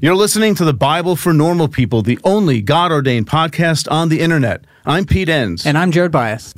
You're listening to the Bible for Normal People, the only God-ordained podcast on the internet. I'm Pete Enns. And I'm Jared Bias.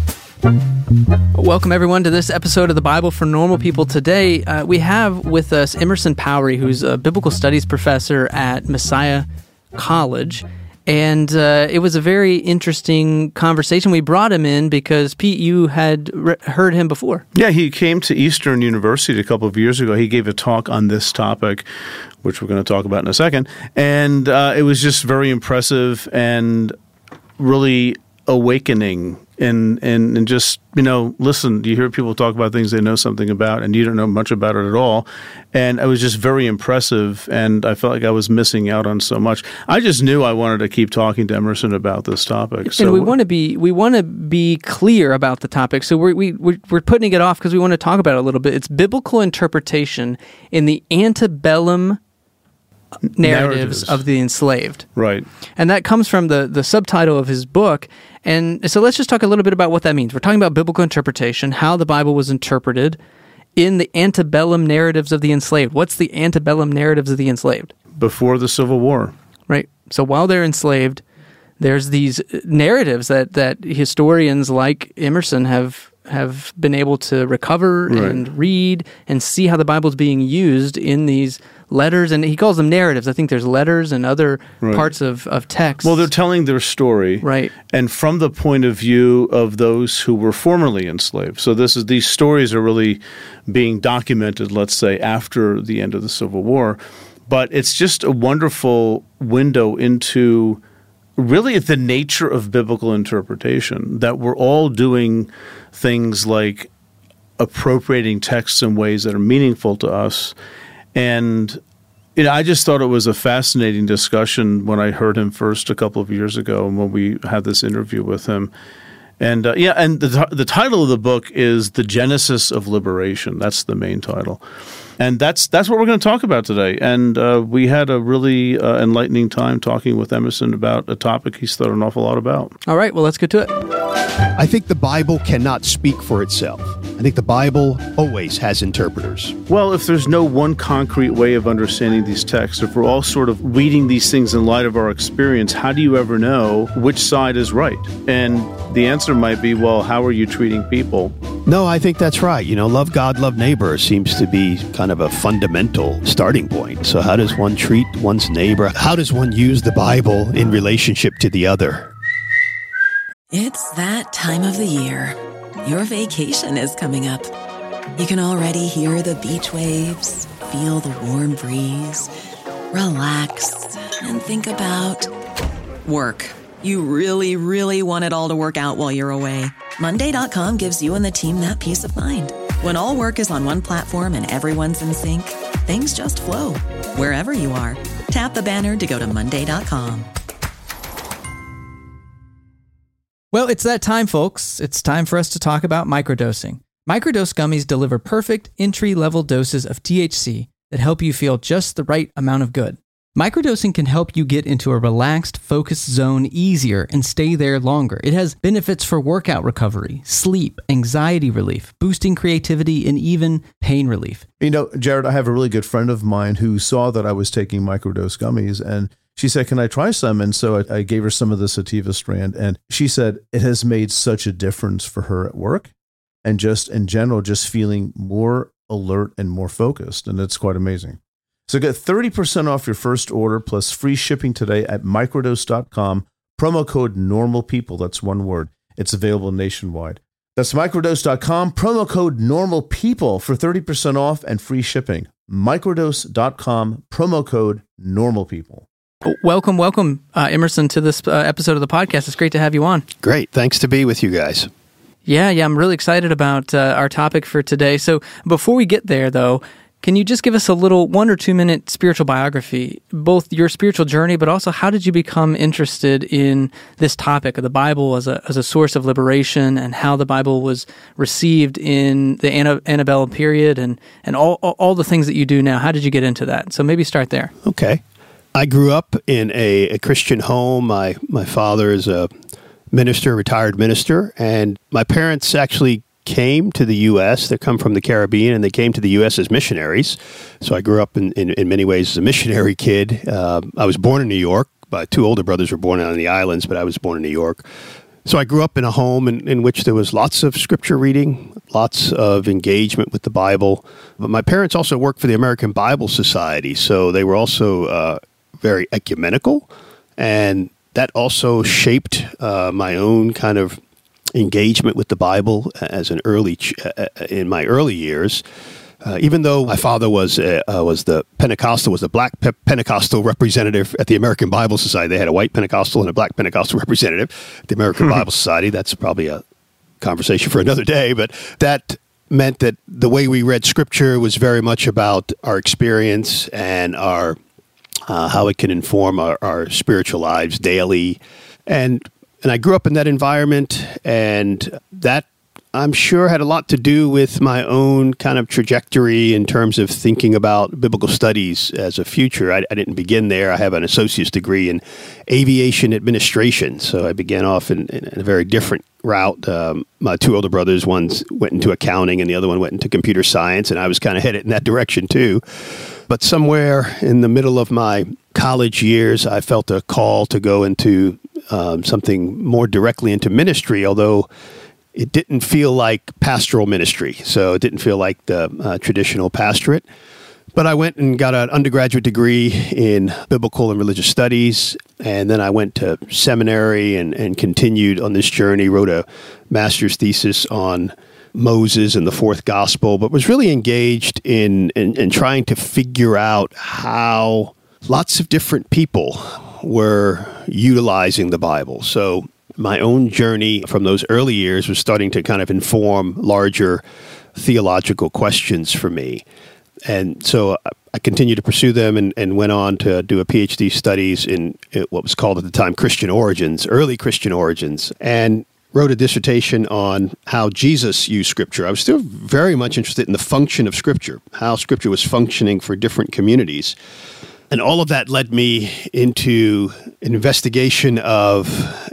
Welcome, everyone, to this episode of the Bible for Normal People. Today, we have with us Emerson Powery, who's a biblical studies professor at Messiah College. And it was a very interesting conversation. We brought him in because, Pete, you had heard him before. Yeah, he came to Eastern University a couple of years ago. He gave a talk on this topic, which we're going to talk about in a second. And it was just very impressive and really awakening. And just, listen, you hear people talk about things they know something about, and you don't know much about it at all. And it was just very impressive, and I felt like I was missing out on so much. I just knew I wanted to keep talking to Emerson about this topic. So, and we want to be clear about the topic. So we're putting it off because we want to talk about it a little bit. It's biblical interpretation in the antebellum narratives of the enslaved. Right. And that comes from the subtitle of his book. And so let's just talk a little bit about what that means. We're talking about biblical interpretation, how the Bible was interpreted in the antebellum narratives of the enslaved. What's the antebellum narratives of the enslaved? Before the Civil War. Right. So while they're enslaved, there's these narratives that historians like Emerson have been able to recover and read and see how the Bible is being used in these letters, and he calls them narratives. I think there's letters and other parts of text. Well, they're telling their story, right? And from the point of view of those who were formerly enslaved. So these stories are really being documented, let's say, after the end of the Civil War. But it's just a wonderful window into really the nature of biblical interpretation, that we're all doing things like appropriating texts in ways that are meaningful to us. And I just thought it was a fascinating discussion when I heard him first a couple of years ago and when we had this interview with him. And and the title of the book is The Genesis of Liberation. That's the main title. And that's what we're going to talk about today. And we had a really enlightening time talking with Emerson about a topic he's thought an awful lot about. All right, well, let's get to it. I think the Bible cannot speak for itself. I think the Bible always has interpreters. Well, if there's no one concrete way of understanding these texts, if we're all sort of reading these things in light of our experience, how do you ever know which side is right? And the answer might be, well, how are you treating people? No, I think that's right. Love God, love neighbor seems to be kind of a fundamental starting point. So how does one treat one's neighbor? How does one use the Bible in relationship to the other? It's that time of the year. Your vacation is coming up. You can already hear the beach waves, feel the warm breeze, relax, and think about work. You really, really want it all to work out while you're away. Monday.com gives you and the team that peace of mind. When all work is on one platform and everyone's in sync, things just flow. Wherever you are, tap the banner to go to Monday.com. Well, it's that time, folks. It's time for us to talk about microdosing. Microdose gummies deliver perfect entry-level doses of THC that help you feel just the right amount of good. Microdosing can help you get into a relaxed, focused zone easier and stay there longer. It has benefits for workout recovery, sleep, anxiety relief, boosting creativity, and even pain relief. Jared, I have a really good friend of mine who saw that I was taking microdose gummies, and she said, can I try some? And so I gave her some of the sativa strand, and she said it has made such a difference for her at work and just in general, just feeling more alert and more focused. And it's quite amazing. So get 30% off your first order plus free shipping today at microdose.com. Promo code NORMALPEOPLE. That's one word. It's available nationwide. That's microdose.com. Promo code NORMALPEOPLE for 30% off and free shipping. Microdose.com. Promo code NORMALPEOPLE. Welcome, Emerson, to this episode of the podcast. It's great to have you on. Great. Thanks to be with you guys. Yeah, I'm really excited about our topic for today. So before we get there, though, can you just give us a little 1 or 2 minute spiritual biography, both your spiritual journey, but also how did you become interested in this topic of the Bible as a source of liberation and how the Bible was received in the antebellum period and all the things that you do now? How did you get into that? So maybe start there. Okay. I grew up in a Christian home. My father is a minister, retired minister, and my parents actually came to the U.S. They come from the Caribbean, and they came to the U.S. as missionaries. So I grew up in many ways as a missionary kid. I was born in New York. My two older brothers were born on the islands, but I was born in New York. So I grew up in a home in which there was lots of scripture reading, lots of engagement with the Bible. But my parents also worked for the American Bible Society, so they were also very ecumenical, and that also shaped my own kind of engagement with the Bible as an in my early years. Even though my father was the black Pentecostal representative at the American Bible Society. They had a white Pentecostal and a black Pentecostal representative at the American Bible Society. That's probably a conversation for another day, but that meant that the way we read Scripture was very much about our experience and our how it can inform our spiritual lives daily. And I grew up in that environment, and that, I'm sure, had a lot to do with my own kind of trajectory in terms of thinking about biblical studies as a future. I didn't begin there. I have an associate's degree in aviation administration, so I began off in a very different route. My two older brothers, one went into accounting and the other one went into computer science, and I was kind of headed in that direction too. But somewhere in the middle of my college years, I felt a call to go into something more directly into ministry, although it didn't feel like pastoral ministry. So it didn't feel like the traditional pastorate. But I went and got an undergraduate degree in biblical and religious studies, and then I went to seminary and continued on this journey, wrote a master's thesis on Moses and the fourth gospel, but was really engaged in trying to figure out how lots of different people were utilizing the Bible. So my own journey from those early years was starting to kind of inform larger theological questions for me. And so I continued to pursue them and went on to do a PhD studies in what was called at the time Christian origins, early Christian origins, and wrote a dissertation on how Jesus used Scripture. I was still very much interested in the function of Scripture, how Scripture was functioning for different communities. And all of that led me into an investigation of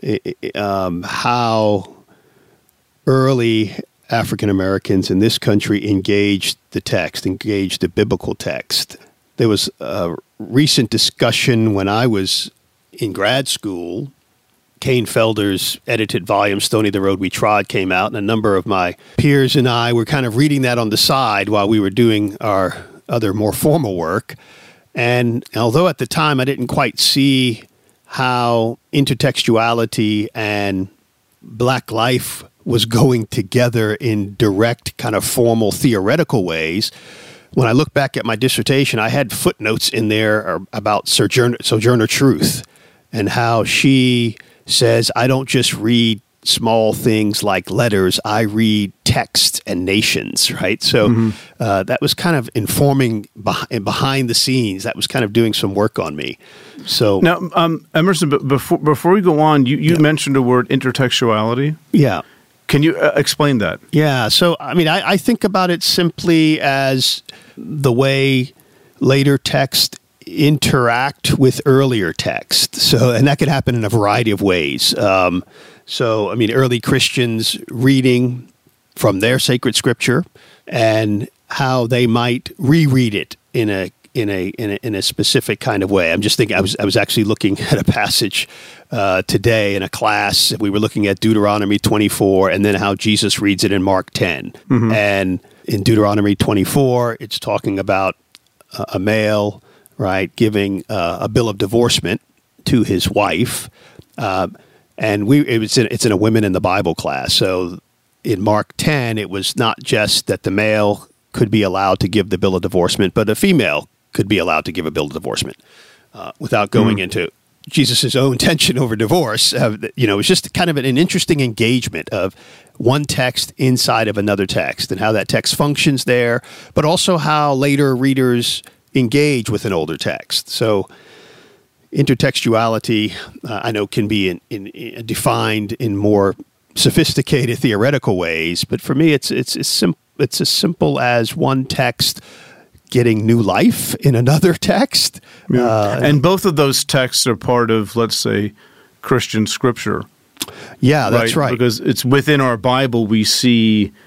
how early African Americans in this country engaged the biblical text. There was a recent discussion when I was in grad school. Kane Felder's edited volume, Stony the Road We Trod, came out, and a number of my peers and I were kind of reading that on the side while we were doing our other more formal work. And although at the time I didn't quite see how intertextuality and Black life was going together in direct kind of formal theoretical ways, when I look back at my dissertation, I had footnotes in there about Sojourner Truth and how she says, I don't just read small things like letters, I read text and nations, right? So that was kind of informing behind the scenes. That was kind of doing some work on me. So now, Emerson, before we go on, you mentioned a word, intertextuality. Yeah. Can you explain that? Yeah. So, I mean, I think about it simply as the way later text interact with earlier text. So, and that could happen in a variety of ways. So, I mean, early Christians reading from their sacred scripture and how they might reread it in a specific kind of way. I'm just thinking. I was actually looking at a passage today in a class. We were looking at Deuteronomy 24, and then how Jesus reads it in Mark 10. Mm-hmm. And in Deuteronomy 24, it's talking about a male, right, giving a bill of divorcement to his wife. And it's in a Women in the Bible class. So in Mark 10, it was not just that the male could be allowed to give the bill of divorcement, but a female could be allowed to give a bill of divorcement without going into Jesus' own tension over divorce. It's just kind of an interesting engagement of one text inside of another text and how that text functions there, but also how later readers engage with an older text. So intertextuality, I know, can be defined in more sophisticated theoretical ways, but for me, it's as simple as one text getting new life in another text. Yeah. And both of those texts are part of, let's say, Christian scripture. Yeah, that's right. Because it's within our Bible we see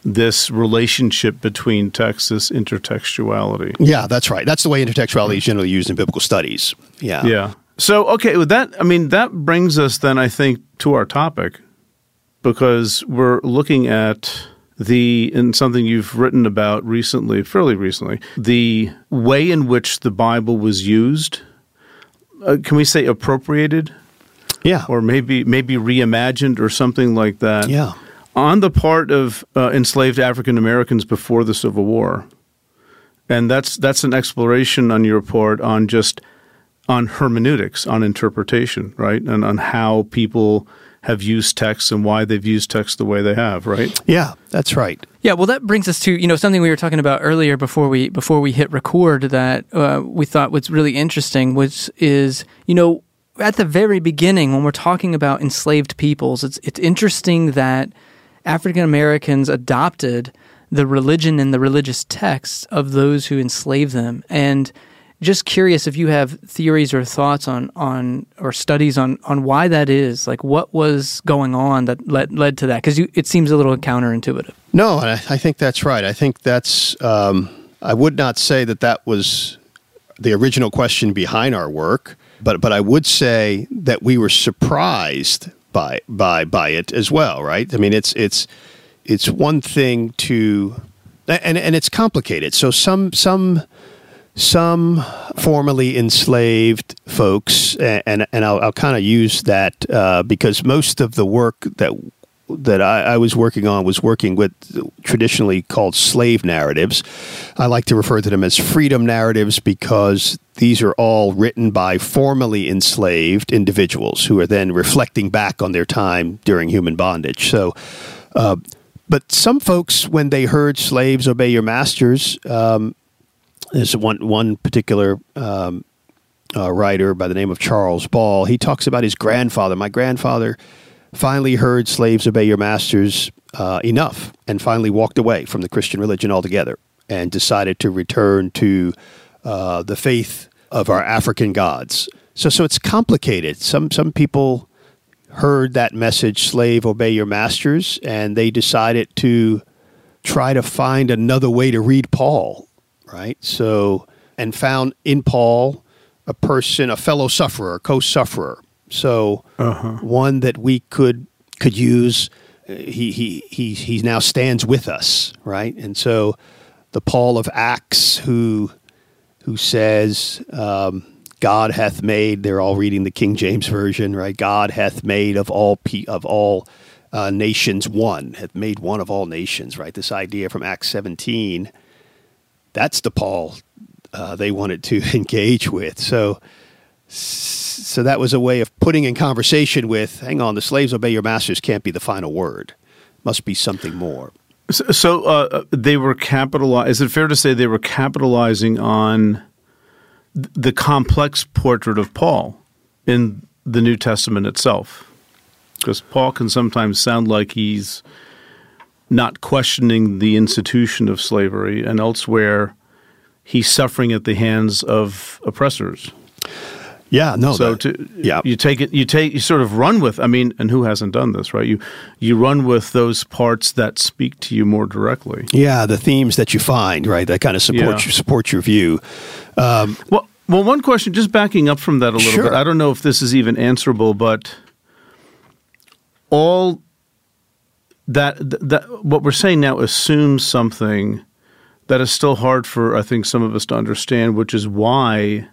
this relationship between texts, this intertextuality. Yeah, that's right. That's the way intertextuality is generally used in biblical studies. Yeah. Yeah. So, okay, with that, I mean, that brings us then, I think, to our topic, because we're looking at and something you've written about recently, fairly recently, the way in which the Bible was used. Can we say appropriated? Yeah. Or maybe reimagined or something like that. Yeah. On the part of enslaved African Americans before the Civil War. And that's an exploration on your part on hermeneutics, on interpretation, right? And on how people have used texts and why they've used text the way they have, right? Yeah, that's right. Yeah, well, that brings us to something we were talking about earlier before we hit record that we thought was really interesting, which is at the very beginning when we're talking about enslaved peoples, it's interesting that African Americans adopted the religion and the religious texts of those who enslaved them. And just curious if you have theories or thoughts on or studies on why that is, like what was going on that led to that? Because it seems a little counterintuitive. No, I think that's right. I think that's, I would not say that was the original question behind our work, but I would say that we were surprised by it as well, right? I mean, it's one thing to, and it's complicated. So some formerly enslaved folks, and I'll kind of use that because most of the work that I was working on was working with traditionally called slave narratives. I like to refer to them as freedom narratives because these are all written by formerly enslaved individuals who are then reflecting back on their time during human bondage. So, but some folks, when they heard slaves obey your masters, there's one particular writer by the name of Charles Ball. He talks about his grandfather. My grandfather finally heard slaves obey your masters enough and finally walked away from the Christian religion altogether and decided to return to the faith of our African gods. So it's complicated. Some people heard that message, slave obey your masters, and they decided to try to find another way to read Paul. Right. So, and found in Paul a fellow sufferer, co-sufferer. So, one that we could use. He now stands with us, right? And so, the Paul of Acts, who says, "God hath made." They're all reading the King James version, right? God hath made of all nations one, hath made one of all nations, right? This idea from Acts 17. That's the Paul they wanted to engage with. So that was a way of putting in conversation with, hang on, the slaves obey your masters can't be the final word. Must be something more. So they were is it fair to say they were capitalizing on the complex portrait of Paul in the New Testament itself? Because Paul can sometimes sound like he's not questioning the institution of slavery, and elsewhere he's suffering at the hands of oppressors. Yeah, no. So you sort of run with, and who hasn't done this, right? You run with those parts that speak to you more directly. Yeah, the themes that you find, right, that kind of support your view. Well, one question, just backing up from that a little bit. I don't know if this is even answerable, but all that what we're saying now assumes something that is still hard for, I think, some of us to understand, which is why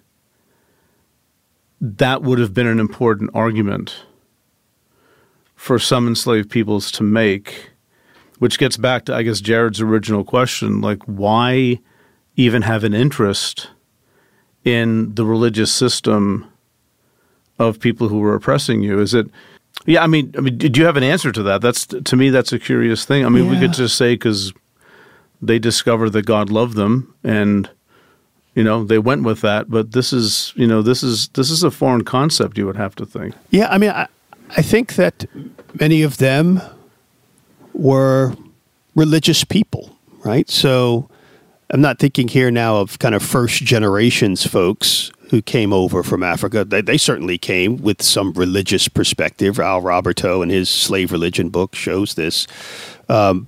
that would have been an important argument for some enslaved peoples to make, which gets back to, I guess, Jared's original question, like, why even have an interest in the religious system of people who were oppressing you? Is it... Yeah, do you have an answer to that? To me, that's a curious thing. We could just say because they discovered that God loved them, and they went with that. But this is a foreign concept. You would have to think. Yeah, I think that many of them were religious people, right? So I'm not thinking here now of kind of first generations folks who came over from Africa. They certainly came with some religious perspective. Al Roberto in his Slave Religion book shows this. But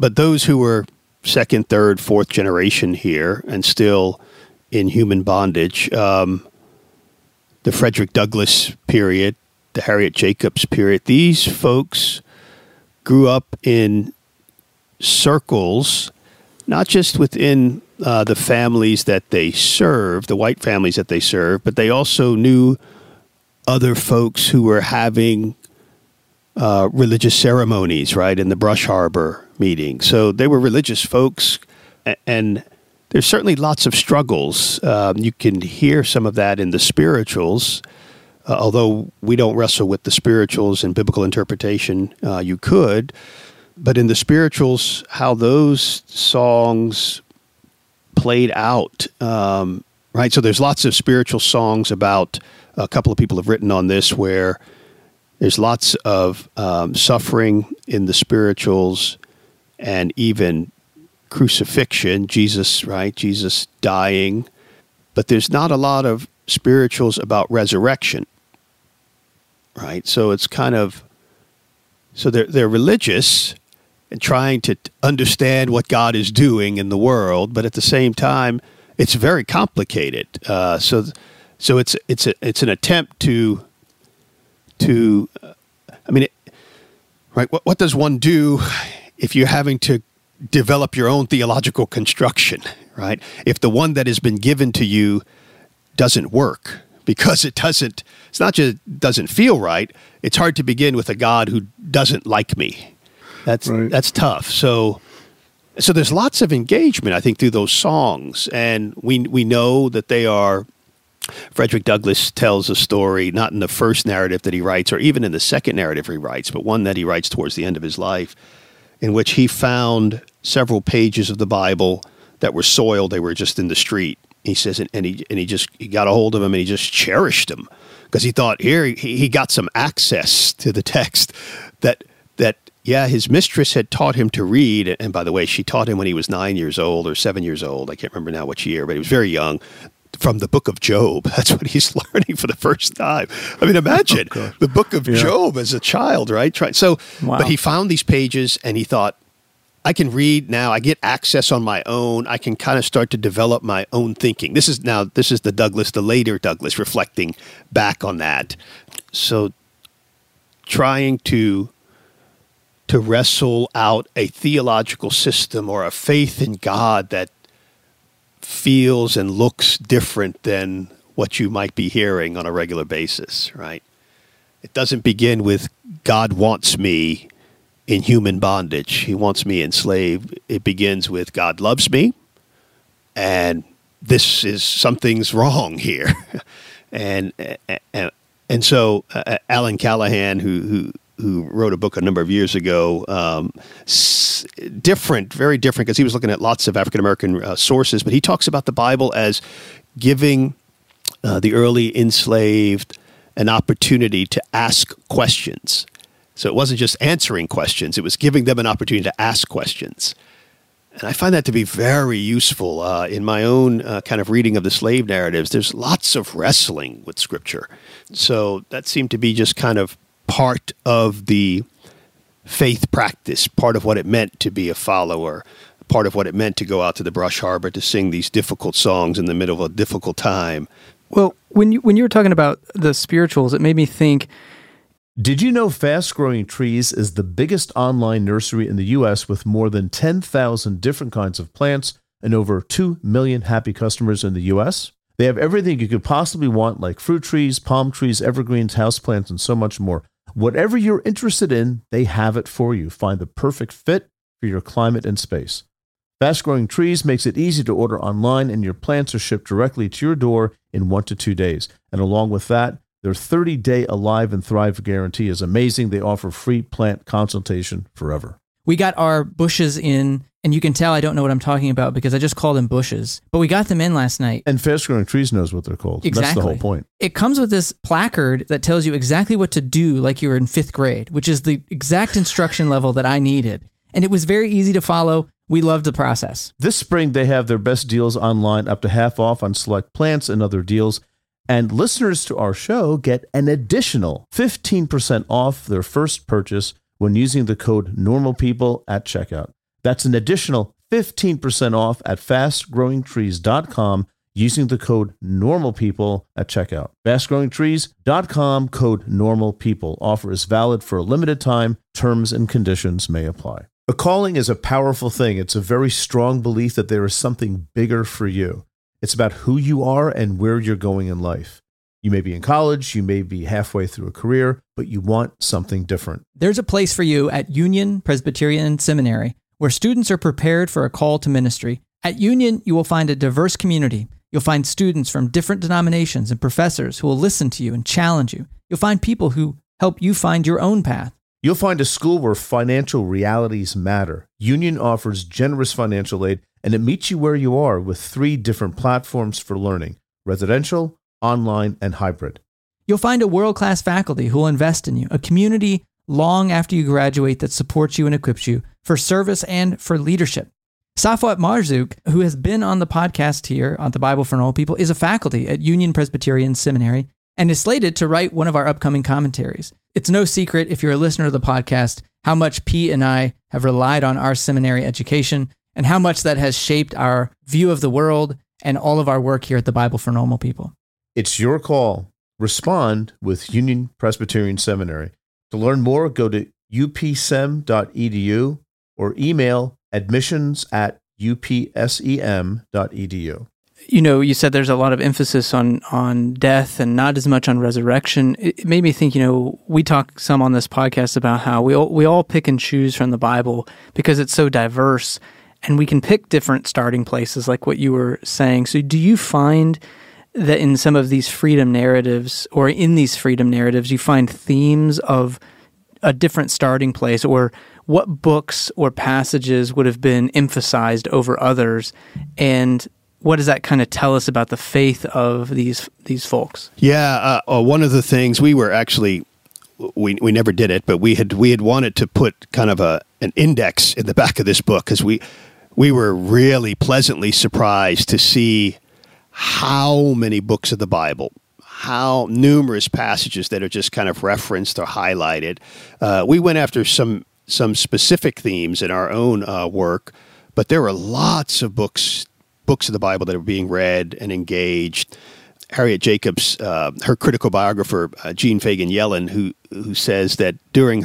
But those who were second, third, fourth generation here and still in human bondage, the Frederick Douglass period, the Harriet Jacobs period, these folks grew up in circles, not just within the families that they served, the white families that they served, but they also knew other folks who were having religious ceremonies, right, in the Brush Harbor meeting. So they were religious folks, and there's certainly lots of struggles. You can hear some of that in the spirituals, although we don't wrestle with the spirituals in biblical interpretation. You could, but in the spirituals, how those songs played out, right? So there's lots of spiritual songs about, a couple of people have written on this, where there's lots of suffering in the spirituals and even crucifixion, Jesus, right? Jesus dying. But there's not a lot of spirituals about resurrection, right? So it's kind of, so they're religious and trying to understand what God is doing in the world, but at the same time, it's very complicated. So it's an attempt to I mean, right? What does one do if you're having to develop your own theological construction, right? If the one that has been given to you doesn't work, because it's not just doesn't feel right. It's hard to begin with a God who doesn't like me. That's tough. So there's lots of engagement, I think, through those songs, and we know that they are. Frederick Douglass tells a story, not in the first narrative that he writes, or even in the second narrative he writes, but one that he writes towards the end of his life, in which he found several pages of the Bible that were soiled. They were just in the street. He says, and he got a hold of them, and he just cherished them, because he thought here he got some access to the text that his mistress had taught him to read. And by the way, she taught him when he was 9 years old or 7 years old. I can't remember now which year, but he was very young. From the book of Job. That's what he's learning for the first time. I mean, imagine the book of Job as a child, right? Wow. But he found these pages and he thought, I can read now. I get access on my own. I can kind of start to develop my own thinking. This is the later Douglass, reflecting back on that. So trying to wrestle out a theological system or a faith in God that feels and looks different than what you might be hearing on a regular basis, right? It doesn't begin with God wants me in human bondage. He wants me enslaved. It begins with God loves me, and something's wrong here. and so Alan Callahan, who wrote a book a number of years ago, very different, because he was looking at lots of African-American sources, but he talks about the Bible as giving the early enslaved an opportunity to ask questions. So it wasn't just answering questions, it was giving them an opportunity to ask questions. And I find that to be very useful in my own kind of reading of the slave narratives. There's lots of wrestling with Scripture. So that seemed to be just kind of part of the faith practice, part of what it meant to be a follower, part of what it meant to go out to the Brush Harbor to sing these difficult songs in the middle of a difficult time. Well, when you were talking about the spirituals, it made me think, did you know Fast Growing Trees is the biggest online nursery in the U.S. with more than 10,000 different kinds of plants and over 2 million happy customers in the U.S.? They have everything you could possibly want, like fruit trees, palm trees, evergreens, houseplants, and so much more. Whatever you're interested in, they have it for you. Find the perfect fit for your climate and space. Fast Growing Trees makes it easy to order online, and your plants are shipped directly to your door in 1 to 2 days. And along with that, their 30-day Alive and Thrive guarantee is amazing. They offer free plant consultation forever. We got our bushes in, and you can tell I don't know what I'm talking about because I just called them bushes. But we got them in last night. And Fast Growing Trees knows what they're called. Exactly. That's the whole point. It comes with this placard that tells you exactly what to do like you were in 5th grade, which is the exact instruction level that I needed. And it was very easy to follow. We loved the process. This spring, they have their best deals online, up to half off on select plants and other deals. And listeners to our show get an additional 15% off their first purchase when using the code NORMALPEOPLE at checkout. That's an additional 15% off at fastgrowingtrees.com using the code NORMALPEOPLE at checkout. Fastgrowingtrees.com, code NORMALPEOPLE. Offer is valid for a limited time. Terms and conditions may apply. A calling is a powerful thing. It's a very strong belief that there is something bigger for you. It's about who you are and where you're going in life. You may be in college, you may be halfway through a career, but you want something different. There's a place for you at Union Presbyterian Seminary, where students are prepared for a call to ministry. At Union, you will find a diverse community. You'll find students from different denominations and professors who will listen to you and challenge you. You'll find people who help you find your own path. You'll find a school where financial realities matter. Union offers generous financial aid, and it meets you where you are with 3 different platforms for learning: residential, online, and hybrid. You'll find a world-class faculty who will invest in you, a community long after you graduate that supports you and equips you for service and for leadership. Safwat Marzouk, who has been on the podcast here on the Bible for Normal People, is a faculty at Union Presbyterian Seminary and is slated to write one of our upcoming commentaries. It's no secret, if you're a listener of the podcast, how much Pete and I have relied on our seminary education and how much that has shaped our view of the world and all of our work here at the Bible for Normal People. It's your call. Respond with Union Presbyterian Seminary. To learn more, go to upsem.edu or email admissions@upsem.edu. You know, you said there's a lot of emphasis on death and not as much on resurrection. It made me think, we talk some on this podcast about how we all pick and choose from the Bible because it's so diverse and we can pick different starting places like what you were saying. So do you find that in some of these freedom narratives or in these freedom narratives, you find themes of a different starting place, or what books or passages would have been emphasized over others? And what does that kind of tell us about the faith of these folks? Yeah, one of the things we were actually, we never did it, but we had wanted to put kind of an index in the back of this book because we were really pleasantly surprised to see how many books of the Bible, how numerous passages that are just kind of referenced or highlighted. We went after some specific themes in our own work, but there were lots of books of the Bible that are being read and engaged. Harriet Jacobs, her critical biographer, Jean Fagan Yellen, who says that during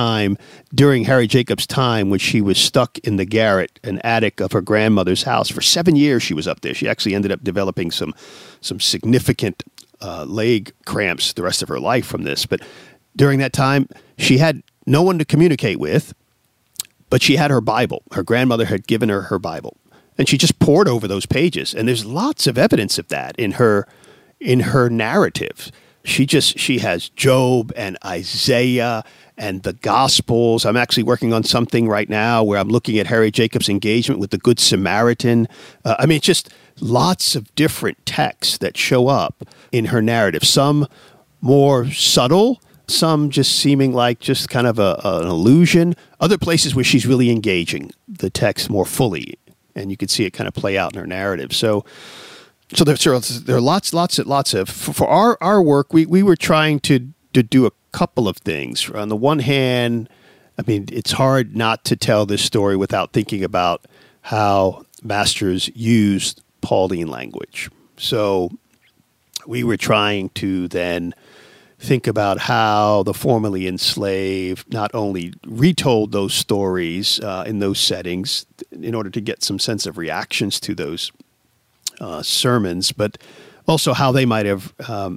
Harriet Jacobs' time, when she was stuck in the garret and attic of her grandmother's house for 7 years, she was up there. She actually ended up developing some significant leg cramps the rest of her life from this. But during that time, she had no one to communicate with, but she had her Bible. Her grandmother had given her her Bible, and she just pored over those pages. And there's lots of evidence of that in her narrative. She has Job and Isaiah and the Gospels. I'm actually working on something right now where I'm looking at Harriet Jacobs' engagement with the Good Samaritan. It's just lots of different texts that show up in her narrative. Some more subtle, some just seeming like just kind of an illusion. Other places where she's really engaging the text more fully, and you can see it kind of play out in her narrative. So there are lots of, for our work, we were trying to do a couple of things. On the one hand, it's hard not to tell this story without thinking about how masters used Pauline language. So we were trying to then think about how the formerly enslaved not only retold those stories in those settings in order to get some sense of reactions to those sermons, but also how they might have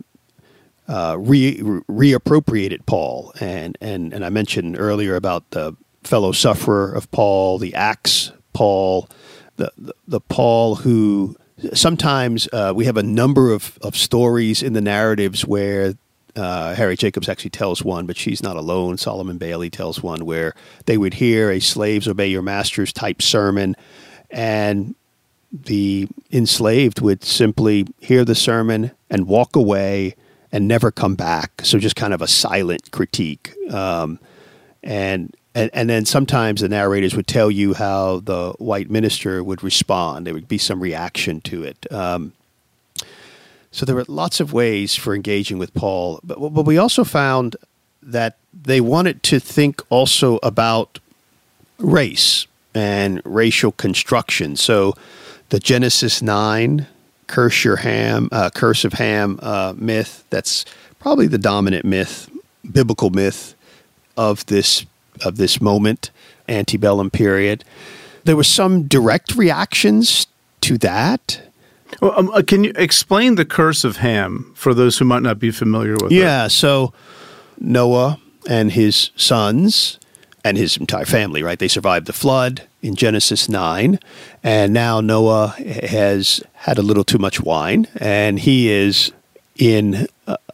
reappropriated Paul. And I mentioned earlier about the fellow sufferer of Paul, the axe Paul, the Paul who sometimes we have a number of stories in the narratives where Harriet Jacobs actually tells one, but she's not alone. Solomon Bailey tells one where they would hear a slaves obey your masters type sermon, and the enslaved would simply hear the sermon and walk away and never come back. So just kind of a silent critique. And then sometimes the narrators would tell you how the white minister would respond. There would be some reaction to it. So there were lots of ways for engaging with Paul. But we also found that they wanted to think also about race and racial construction. So the Genesis 9 curse of Ham myth, that's probably the dominant myth, biblical myth of this moment, antebellum period. There were some direct reactions to that. Well, can you explain the curse of Ham for those who might not be familiar with it? Yeah, so Noah and his sons and his entire family, right? They survived the flood in Genesis 9, and now Noah has had a little too much wine, and he is in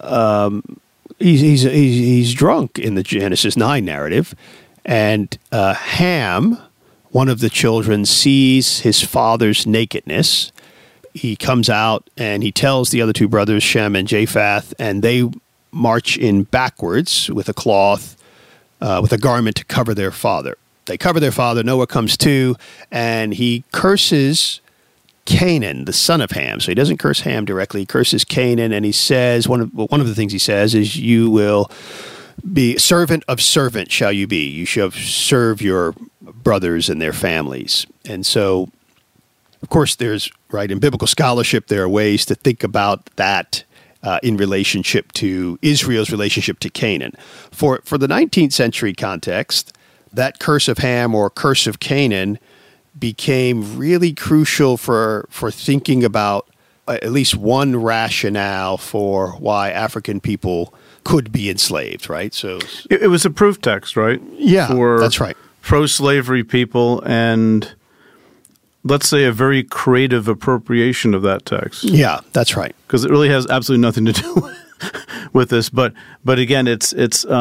he's drunk in the Genesis 9 narrative, and Ham, one of the children, sees his father's nakedness. He comes out and he tells the other two brothers, Shem and Japheth, and they march in backwards with a cloth, with a garment to cover their father. They cover their father. Noah comes to, and he curses Canaan, the son of Ham. So he doesn't curse Ham directly. He curses Canaan, and he says, one of the things he says is, you will be servant of servant shall you be. You shall serve your brothers and their families. And so, of course, there's, right, in biblical scholarship, there are ways to think about that in relationship to Israel's relationship to Canaan. For the 19th century context, that curse of Ham or curse of Canaan became really crucial for thinking about at least one rationale for why African people could be enslaved, right? So it was a proof text, right? Yeah, for that's right. Pro-slavery people, and let's say a very creative appropriation of that text. Yeah, that's right. Because it really has absolutely nothing to do with this. But again, it's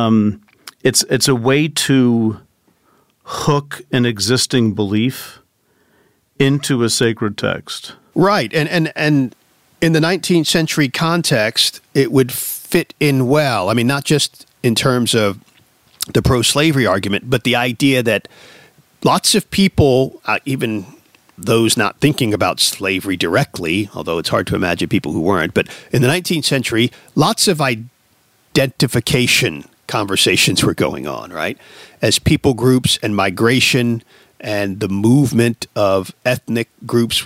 a way to hook an existing belief into a sacred text. Right. And in the 19th century context, it would fit in well. I mean, not just in terms of the pro-slavery argument, but the idea that lots of people, even those not thinking about slavery directly, although it's hard to imagine people who weren't, but in the 19th century, lots of identification conversations were going on, right? As people groups and migration and the movement of ethnic groups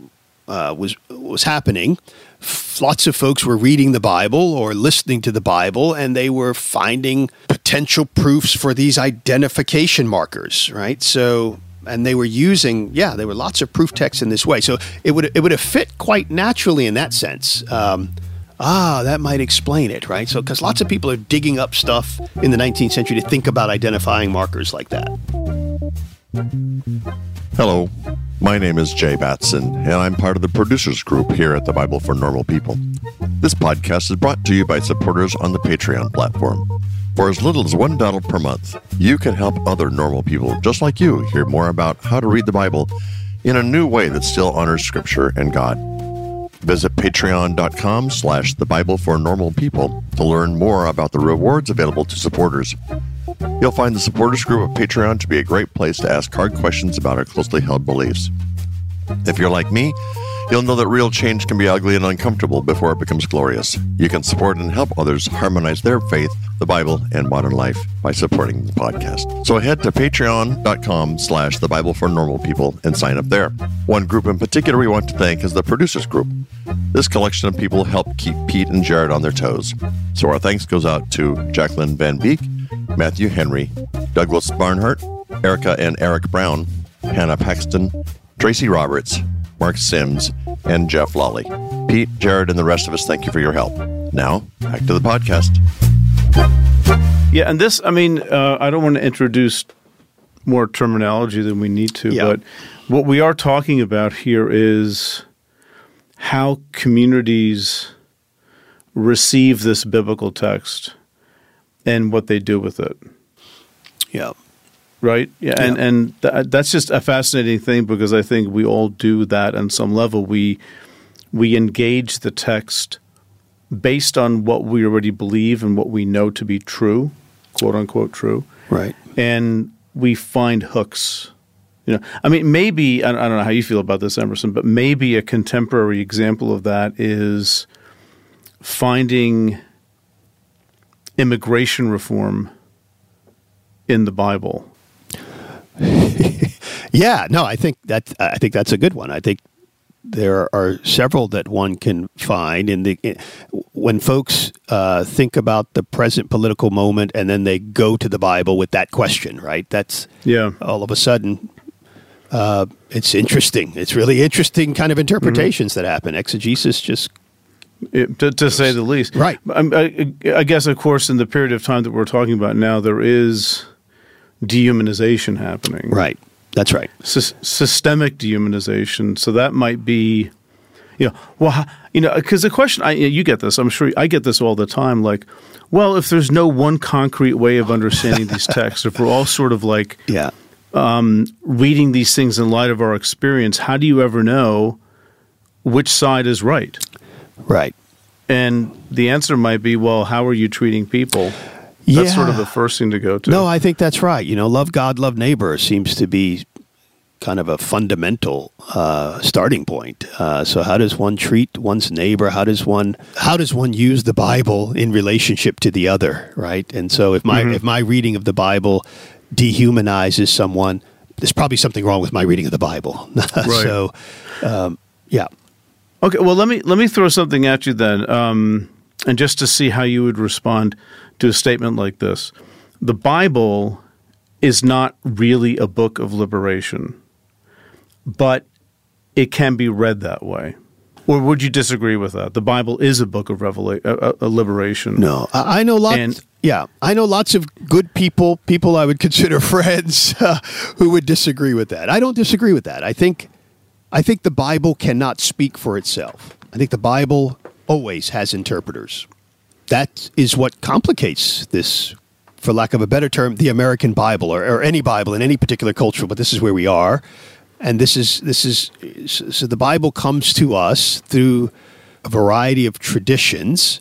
was happening, lots of folks were reading the Bible or listening to the Bible, and they were finding potential proofs for these identification markers, right? So, and they were using, there were lots of proof texts in this way. So it would have fit quite naturally in that sense. That might explain it, right? So, because lots of people are digging up stuff in the 19th century to think about identifying markers like that. Hello, my name is Jay Batson, and I'm part of the producers group here at the Bible for Normal People. This podcast is brought to you by supporters on the Patreon platform. For as little as $1 per month, you can help other normal people just like you hear more about how to read the Bible in a new way that still honors Scripture and God. Visit patreon.com/the Bible for Normal People to learn more about the rewards available to supporters. You'll find the supporters group of Patreon to be a great place to ask hard questions about our closely held beliefs. If you're like me, you'll know that real change can be ugly and uncomfortable before it becomes glorious. You can support and help others harmonize their faith, the Bible, and modern life by supporting the podcast. So head to patreon.com/the Bible for Normal People and sign up there. One group in particular we want to thank is the producers group. This collection of people help keep Pete and Jared on their toes. So our thanks goes out to Jacqueline Van Beek, Matthew Henry, Douglas Barnhart, Erica and Eric Brown, Hannah Paxton, Tracy Roberts, Mark Sims, and Jeff Lawley. Pete, Jared, and the rest of us, thank you for your help. Now, back to the podcast. Yeah, and this, I don't want to introduce more terminology than we need to, but what we are talking about here is how communities receive this biblical text and what they do with it. Yeah. Right? Yeah. And that's just a fascinating thing, because I think we all do that on some level. We engage the text based on what we already believe and what we know to be true, quote unquote true. Right. And we find hooks. Maybe, I don't know how you feel about this, Emerson, but maybe a contemporary example of that is finding immigration reform in the Bible. Yeah, no, I think that's a good one. I think there are several that one can find when folks think about the present political moment and then they go to the Bible with that question, right? That's all of a sudden it's interesting. It's really interesting kind of interpretations that happen. Exegesis just to say the least. Right. I guess, of course, in the period of time that we're talking about now, there is dehumanization happening. Right. That's right. Systemic dehumanization. So that might be, because the question, you get this, I'm sure I get this all the time, like, well, if there's no one concrete way of understanding these texts, if we're all sort of like reading these things in light of our experience, how do you ever know which side is right? Right. And the answer might be, well, how are you treating people? That's sort of the first thing to go to. No, I think that's right. Love God, love neighbor seems to be kind of a fundamental starting point. So how does one treat one's neighbor? How does one use the Bible in relationship to the other, right? And so if my reading of the Bible dehumanizes someone, there's probably something wrong with my reading of the Bible. Right. So, yeah. Okay, well, let me throw something at you then, and just to see how you would respond to a statement like this. The Bible is not really a book of liberation, but it can be read that way. Or would you disagree with that? The Bible is a book of liberation. No, I know lots. I know lots of good people I would consider friends, who would disagree with that. I don't disagree with that. I think the Bible cannot speak for itself. I think the Bible always has interpreters. That is what complicates this, for lack of a better term, the American Bible or any Bible in any particular culture. But this is where we are, and this is so the Bible comes to us through a variety of traditions,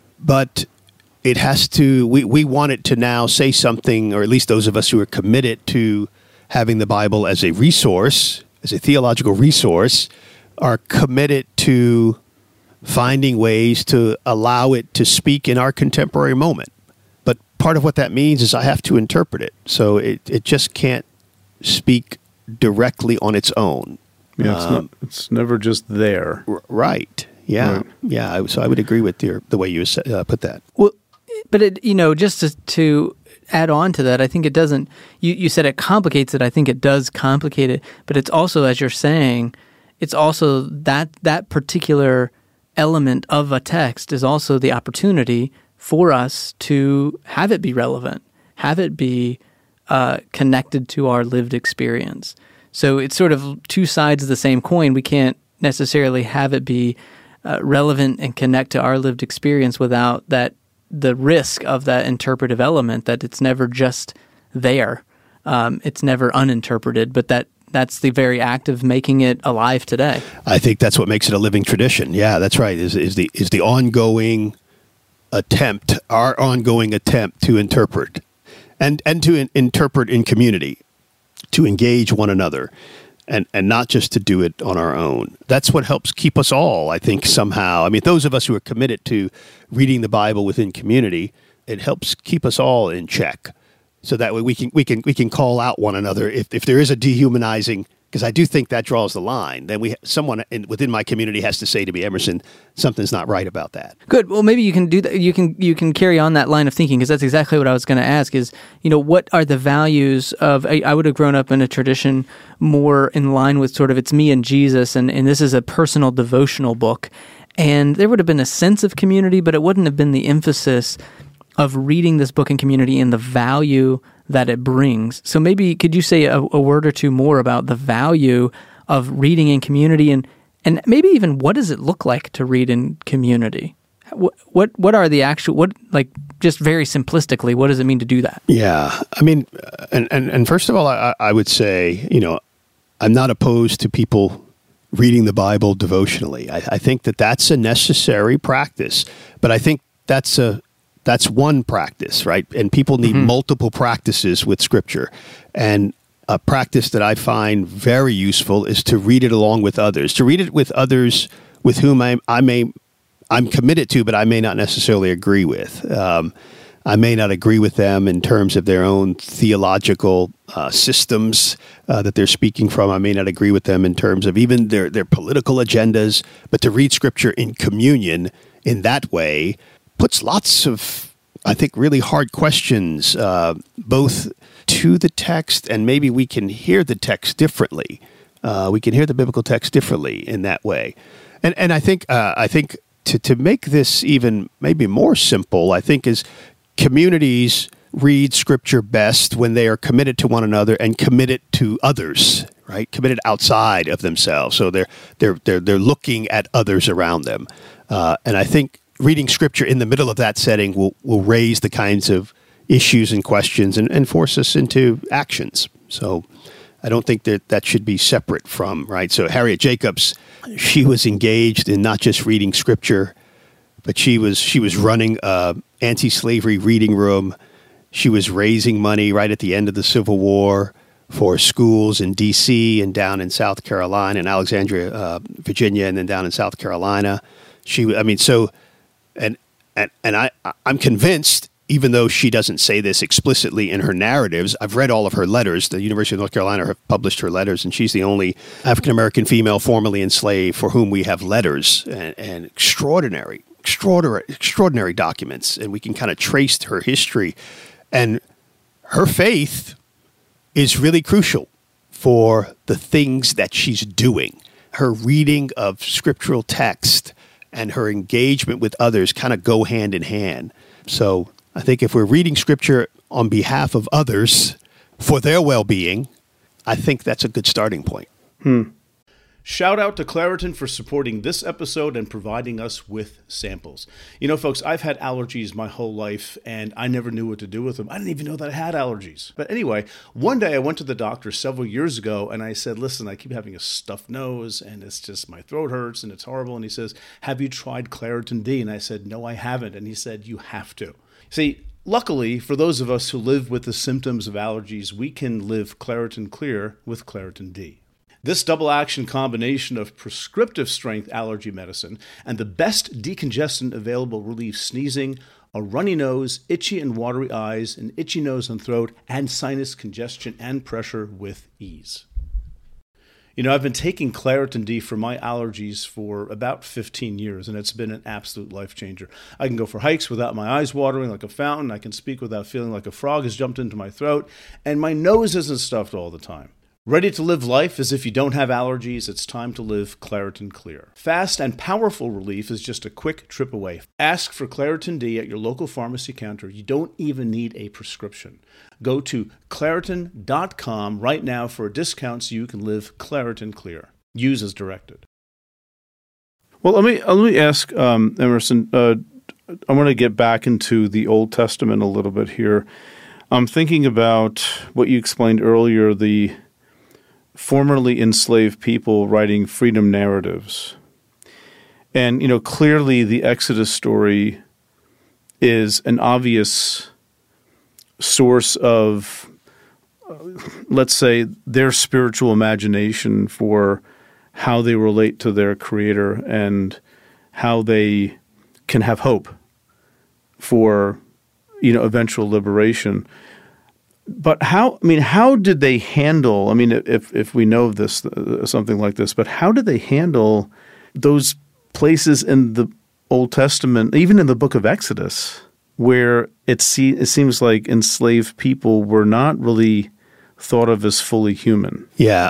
but it has to. We want it to now say something, or at least those of us who are committed to having the Bible as a resource, as a theological resource, are committed to finding ways to allow it to speak in our contemporary moment. But part of what that means is I have to interpret it. So it just can't speak directly on its own. Yeah, it's never just there. Right. Yeah. Right. Yeah. So I would agree with the way you put that. Well, but just to add on to that, I think it doesn't. You said it complicates it. I think it does complicate it. But it's also, as you're saying, it's also that particular element of a text is also the opportunity for us to have it be relevant, have it be connected to our lived experience. So it's sort of two sides of the same coin. We can't necessarily have it be relevant and connect to our lived experience without the risk of that interpretive element, that it's never just there. It's never uninterpreted, but that's the very act of making it alive today. I think that's what makes it a living tradition. Yeah, that's right. Is the ongoing attempt, our ongoing attempt to interpret, and to interpret in community, to engage one another, and not just to do it on our own. That's what helps keep us all, I think, somehow. I mean, those of us who are committed to reading the Bible within community, it helps keep us all in check. So that way we can call out one another if there is a dehumanizing, because I do think that draws the line. Then someone within my community has to say to me, Emerson, something's not right about that. Good. Well, maybe you can do that. You can carry on that line of thinking, because that's exactly what I was going to ask. Is what are the values of? I would have grown up in a tradition more in line with sort of it's me and Jesus, and this is a personal devotional book, and there would have been a sense of community, but it wouldn't have been the emphasis of reading this book in community and the value that it brings. So maybe could you say a word or two more about the value of reading in community, and maybe even what does it look like to read in community? What are the actual, just very simplistically, what does it mean to do that? Yeah. I mean, and first of all, I would say, I'm not opposed to people reading the Bible devotionally. I think that's a necessary practice, but I think that's one practice, right? And people need multiple practices with Scripture. And a practice that I find very useful is to read it along with others, to read it with others with whom I'm committed to, but I may not necessarily agree with. I may not agree with them in terms of their own theological systems that they're speaking from. I may not agree with them in terms of even their political agendas. But to read Scripture in communion in that way puts lots of, I think, really hard questions, both to the text, and maybe we can hear the text differently. We can hear the biblical text differently in that way. And I think to make this even maybe more simple, I think is communities read Scripture best when they are committed to one another and committed to others, right? Committed outside of themselves. So they're looking at others around them. And I think reading Scripture in the middle of that setting will raise the kinds of issues and questions and force us into actions. So I don't think that should be separate from, right? So Harriet Jacobs, she was engaged in not just reading Scripture, but she was running an anti-slavery reading room. She was raising money right at the end of the Civil War for schools in D.C. and down in South Carolina, in Alexandria, Virginia, and then down in South Carolina. I'm convinced, even though she doesn't say this explicitly in her narratives, I've read all of her letters. The University of North Carolina have published her letters, and she's the only African-American female formerly enslaved for whom we have letters and extraordinary documents. And we can kind of trace her history. And her faith is really crucial for the things that she's doing. Her reading of scriptural text and her engagement with others kind of go hand in hand. So I think if we're reading Scripture on behalf of others for their well-being, I think that's a good starting point. Shout out to Claritin for supporting this episode and providing us with samples. You know, folks, I've had allergies my whole life, and I never knew what to do with them. I didn't even know that I had allergies. But anyway, one day I went to the doctor several years ago, and I said, listen, I keep having a stuffed nose, and it's just my throat hurts, and it's horrible. And he says, have you tried Claritin D? And I said, no, I haven't. And he said, you have to. See, luckily, for those of us who live with the symptoms of allergies, we can live Claritin Clear with Claritin D. This double-action combination of prescriptive strength allergy medicine and the best decongestant available relieves sneezing, a runny nose, itchy and watery eyes, an itchy nose and throat, and sinus congestion and pressure with ease. You know, I've been taking Claritin D for my allergies for about 15 years, and it's been an absolute life changer. I can go for hikes without my eyes watering like a fountain. I can speak without feeling like a frog has jumped into my throat, and my nose isn't stuffed all the time. Ready to live life as if you don't have allergies? It's time to live Claritin Clear. Fast and powerful relief is just a quick trip away. Ask for Claritin D at your local pharmacy counter. You don't even need a prescription. Go to Claritin.com right now for a discount so you can live Claritin Clear. Use as directed. Well, let me ask Emerson. I want to get back into the Old Testament a little bit here. I'm thinking about what you explained earlier, the formerly enslaved people writing freedom narratives. And, you know, clearly the Exodus story is an obvious source of, let's say, their spiritual imagination for how they relate to their Creator and how they can have hope for, you know, eventual liberation. But how did they handle, if we know this, something like this, but how did they handle those places in the Old Testament, even in the book of Exodus, where it seems like enslaved people were not really thought of as fully human? Yeah.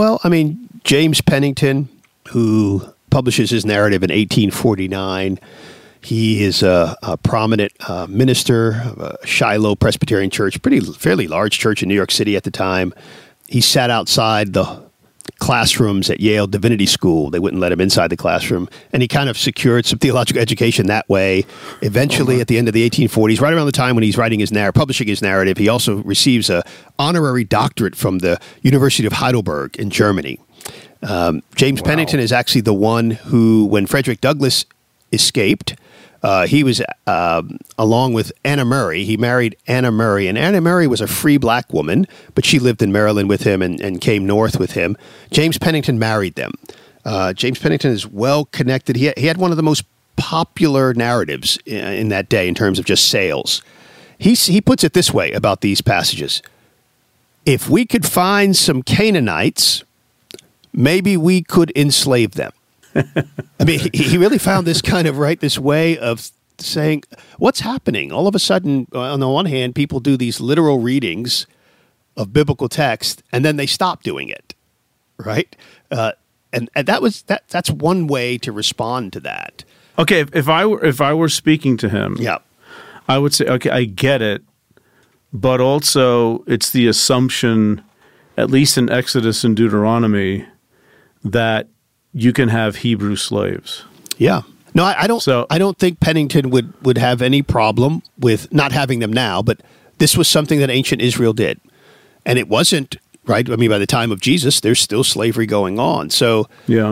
James Pennington, who publishes his narrative in 1849, he is a prominent minister of a Shiloh Presbyterian Church, fairly large church in New York City at the time. He sat outside the classrooms at Yale Divinity School. They wouldn't let him inside the classroom. And he kind of secured some theological education that way. Eventually, at the end of the 1840s, right around the time when he's publishing his narrative, he also receives an honorary doctorate from the University of Heidelberg in Germany. James Pennington is actually the one who, when Frederick Douglass escaped, he was, along with Anna Murray, he married Anna Murray, and Anna Murray was a free black woman, but she lived in Maryland with him and came north with him. James Pennington married them. James Pennington is well connected. He had one of the most popular narratives in that day in terms of just sales. he puts it this way about these passages. If we could find some Canaanites, maybe we could enslave them. I mean, he really found this kind of this way of saying, what's happening? All of a sudden, on the one hand, people do these literal readings of biblical text, and then they stop doing it, right? And that's one way to respond to that. Okay, if I were speaking to him, Yeah. I would say, okay, I get it, but also it's the assumption, at least in Exodus and Deuteronomy, that you can have Hebrew slaves. Yeah. No, I don't. I don't think Pennington would have any problem with not having them now. But this was something that ancient Israel did, and it wasn't right. I mean, by the time of Jesus, there's still slavery going on. So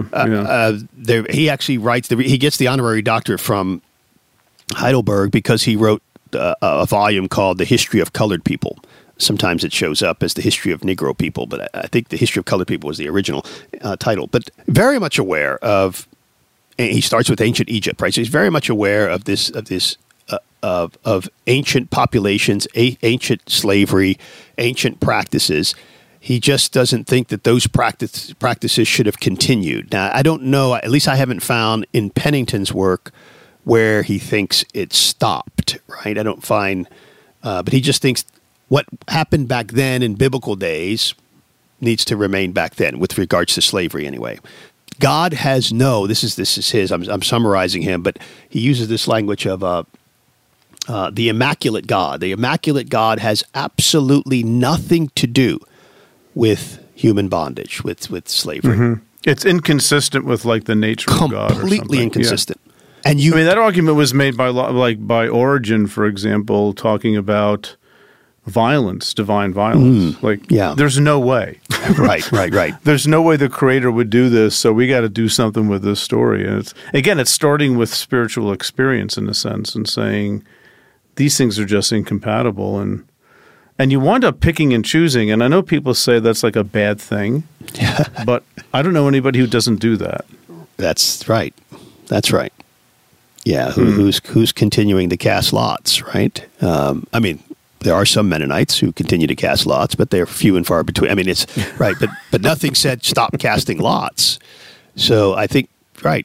he actually writes. He gets the honorary doctorate from Heidelberg because he wrote a volume called "The History of Colored People." Sometimes it shows up as the history of Negro people, but I think the history of colored people was the original title. But very much aware of. And he starts with ancient Egypt, right? So he's very much aware of this of ancient populations, ancient slavery, ancient practices. He just doesn't think that those practices should have continued. Now, I don't know. At least I haven't found in Pennington's work where he thinks it stopped. Right? I don't find, but he just thinks what happened back then in biblical days needs to remain back then with regards to slavery, anyway. God has this is his, I'm summarizing him, but he uses this language of the immaculate God. The immaculate God has absolutely nothing to do with human bondage, with slavery. Mm-hmm. It's inconsistent with the nature of God or something. Completely inconsistent. Yeah. And that argument was made by Origen, for example, talking about violence, divine violence. There's no way. Right. There's no way the Creator would do this, so we got to do something with this story. And it's starting with spiritual experience in a sense and saying these things are just incompatible, and you wind up picking and choosing. And I know people say that's a bad thing, but I don't know anybody who doesn't do that. That's right. Yeah, who's continuing to cast lots, right? I mean, there are some Mennonites who continue to cast lots, but they're few and far between. I mean, it's right, but nothing said stop casting lots. So I think, right.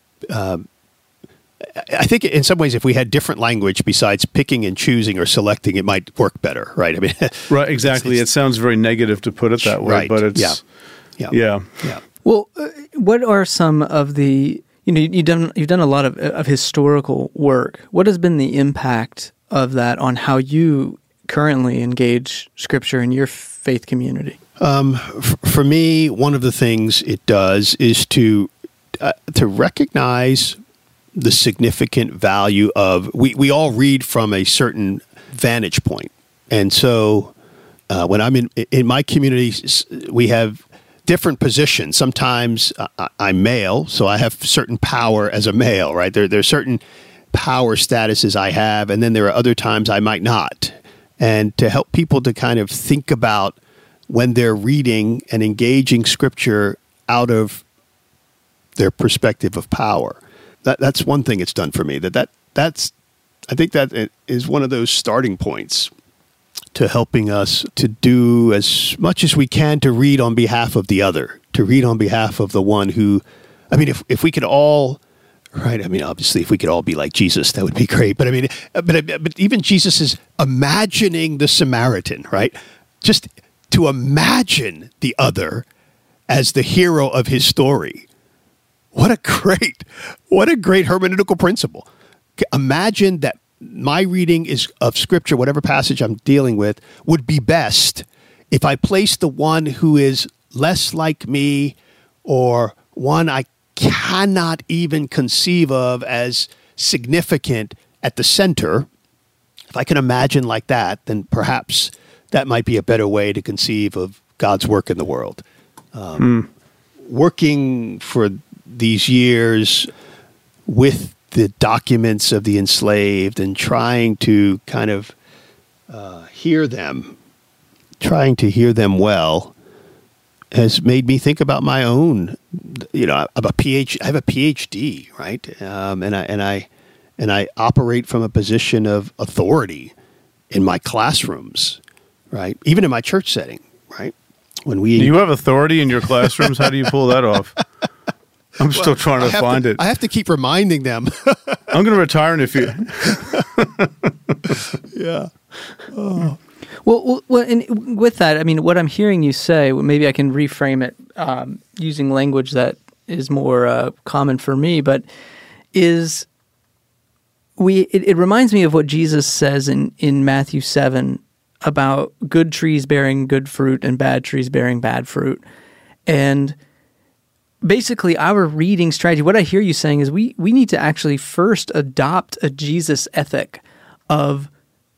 I think in some ways, if we had different language besides picking and choosing or selecting, it might work better, right? I mean, right, exactly. It sounds very negative to put it that way, right. But it's yeah. Well, what are some of the you've done a lot of historical work. What has been the impact of that on how you currently engage Scripture in your faith community? For me, one of the things it does is to recognize the significant value of we all read from a certain vantage point, and so when I'm in my community, we have different positions. Sometimes I'm male, so I have certain power as a male. Right there's certain power statuses I have, and then there are other times I might not. And to help people to kind of think about when they're reading and engaging Scripture out of their perspective of power. That's one thing it's done for me. That's I think that is one of those starting points to helping us to do as much as we can to read on behalf of the other, to read on behalf of the one who, I mean, if we could all, right, I mean, obviously, if we could all be like Jesus, that would be great. But I mean, but even Jesus is imagining the Samaritan, right? Just to imagine the other as the hero of his story. What a great hermeneutical principle. Imagine that my reading of Scripture, whatever passage I'm dealing with, would be best if I placed the one who is less like me or one I cannot even conceive of as significant at the center. If I can imagine like that, then perhaps that might be a better way to conceive of God's work in the world. Working for these years with the documents of the enslaved and trying to kind of hear them well has made me think about my own. You know, I have a PhD, right? And I operate from a position of authority in my classrooms, right? Even in my church setting, right? When we Do you have authority in your classrooms? How do you pull that off? I'm still trying to find it. I have to keep reminding them. I'm going to retire in a few. Yeah. Well, and with that, I mean, what I'm hearing you say, maybe I can reframe it using language that is more common for me, but it reminds me of what Jesus says in Matthew 7 about good trees bearing good fruit and bad trees bearing bad fruit. And basically, our reading strategy, what I hear you saying is we need to actually first adopt a Jesus ethic of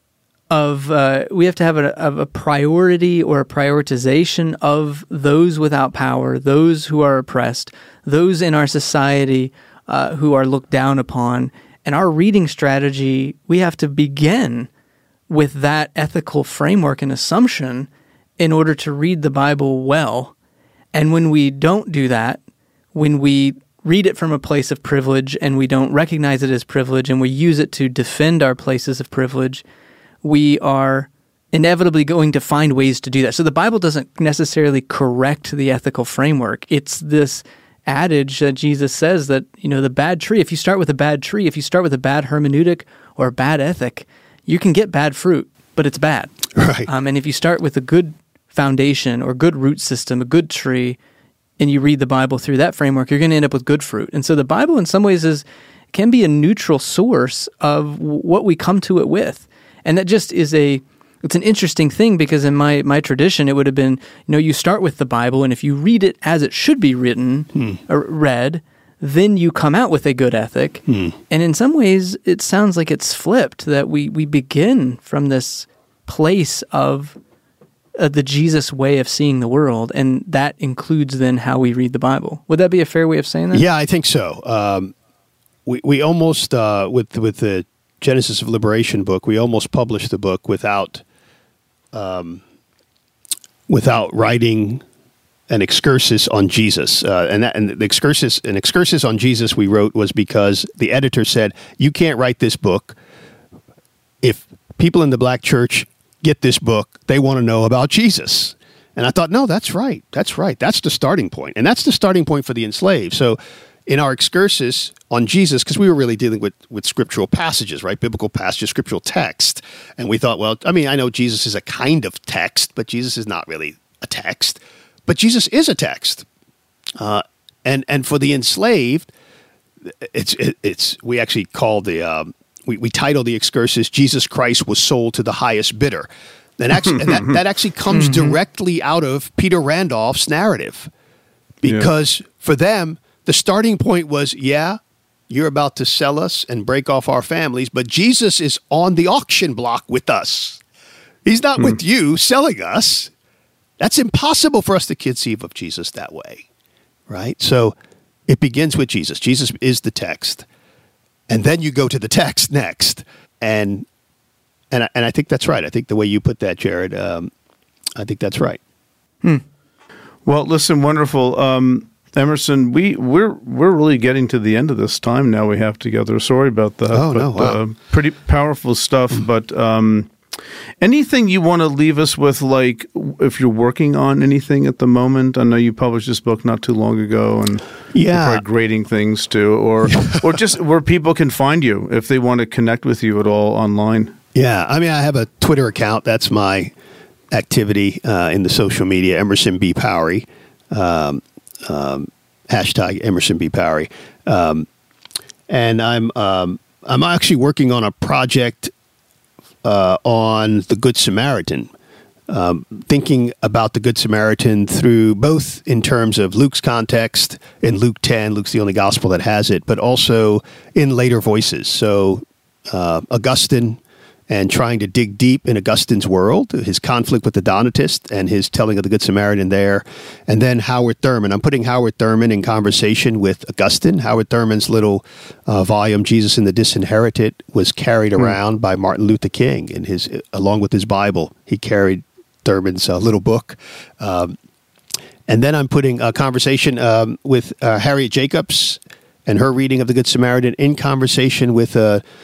we have to have a priority or a prioritization of those without power, those who are oppressed, those in our society who are looked down upon. And our reading strategy, we have to begin with that ethical framework and assumption in order to read the Bible well. And when we don't do that, when we read it from a place of privilege and we don't recognize it as privilege and we use it to defend our places of privilege, we are inevitably going to find ways to do that. So the Bible doesn't necessarily correct the ethical framework. It's this adage that Jesus says that, the bad tree, if you start with a bad tree, if you start with a bad hermeneutic or a bad ethic, you can get bad fruit, but it's bad. Right. And if you start with a good foundation or good root system, a good tree, and you read the Bible through that framework, you're going to end up with good fruit. And so the Bible in some ways can be a neutral source of what we come to it with. And that just is it's an interesting thing because in my tradition, it would have been, you start with the Bible, and if you read it as it should be written or read, then you come out with a good ethic. And in some ways, it sounds like it's flipped, that we begin from this place of the Jesus way of seeing the world, and that includes then how we read the Bible. Would that be a fair way of saying that? Yeah, I think so. We almost, with the Genesis of Liberation book, we almost published the book without writing an excursus on Jesus. And the excursus on Jesus we wrote was because the editor said, you can't write this book. If people in the black church get this book, they want to know about Jesus. And I thought, no, that's right. That's right. That's the starting point. And that's the starting point for the enslaved. So in our excursus on Jesus, because we were really dealing with scriptural passages, right? Biblical passages, scriptural text. And we thought, well, I mean, I know Jesus is a kind of text, but Jesus is not really a text. But Jesus is a text. And for the enslaved, we actually called we titled the excursus, Jesus Christ was sold to the highest bidder. And that actually comes directly out of Peter Randolph's narrative. Because for them, the starting point was, you're about to sell us and break off our families, but Jesus is on the auction block with us. He's not with you selling us. That's impossible for us to conceive of Jesus that way, right? So it begins with Jesus. Jesus is the text. And then you go to the text next. And I think that's right. I think the way you put that, Jared, I think that's right. Well, listen, wonderful. Emerson, we're really getting to the end of this time now we have together. Sorry about that. Oh, no, wow. Pretty powerful stuff, but anything you want to leave us with, like if you're working on anything at the moment? I know you published this book not too long ago, and you're probably grading things too, or just where people can find you if they want to connect with you at all online. Yeah, I mean, I have a Twitter account. That's my activity in the social media, Emerson B. Powery, hashtag Emerson B. Powery. And I'm actually working on a project on the Good Samaritan, thinking about the Good Samaritan through both in terms of Luke's context in Luke 10, Luke's the only gospel that has it, but also in later voices. So Augustine, and trying to dig deep in Augustine's world, his conflict with the Donatist and his telling of the Good Samaritan there. And then Howard Thurman. I'm putting Howard Thurman in conversation with Augustine. Howard Thurman's little volume, Jesus and the Disinherited, was carried around by Martin Luther King. And along with his Bible, he carried Thurman's little book. And then I'm putting a conversation with Harriet Jacobs and her reading of the Good Samaritan in conversation with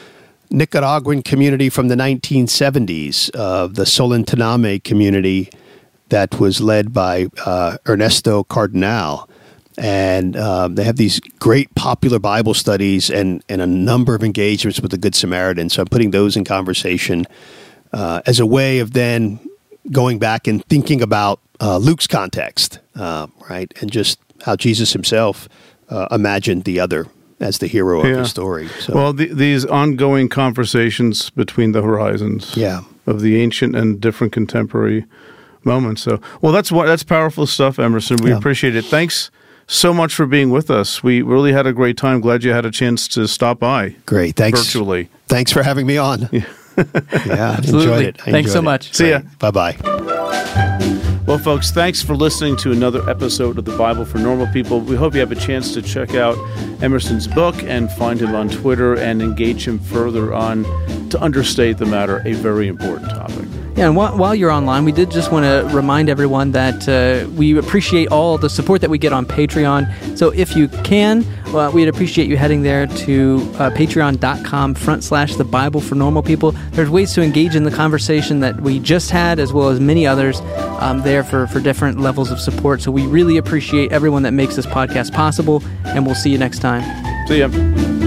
Nicaraguan community from the 1970s, the Solentiname community that was led by Ernesto Cardinal. And they have these great popular Bible studies and a number of engagements with the Good Samaritan. So I'm putting those in conversation as a way of then going back and thinking about Luke's context, right? And just how Jesus himself imagined the other as the hero of the story. So, well, these ongoing conversations between the horizons of the ancient and different contemporary moments. So, well, that's powerful stuff, Emerson. We appreciate it. Thanks so much for being with us. We really had a great time. Glad you had a chance to stop by. Great. Thanks. Virtually. Thanks for having me on. Yeah, absolutely. Enjoyed it. Thanks so much. See ya. Bye-bye. Well, folks, thanks for listening to another episode of the Bible for Normal People. We hope you have a chance to check out Emerson's book and find him on Twitter and engage him further on To Understate the Matter, a very important topic. Yeah, and while you're online, we did just want to remind everyone that we appreciate all the support that we get on Patreon. So if you can, we'd appreciate you heading there to patreon.com/The Bible for Normal People. There's ways to engage in the conversation that we just had, as well as many others there for different levels of support. So we really appreciate everyone that makes this podcast possible, and we'll see you next time. See ya.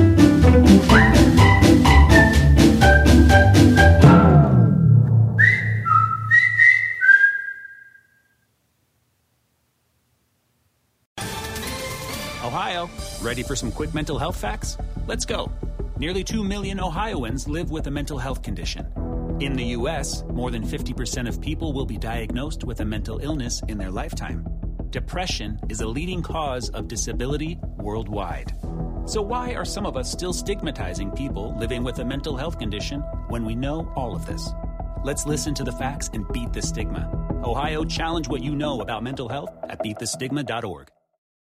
Ohio, ready for some quick mental health facts? Let's go. Nearly 2 million Ohioans live with a mental health condition. In the U.S., more than 50% of people will be diagnosed with a mental illness in their lifetime. Depression is a leading cause of disability worldwide. So why are some of us still stigmatizing people living with a mental health condition when we know all of this? Let's listen to the facts and beat the stigma. Ohio, challenge what you know about mental health at beatthestigma.org.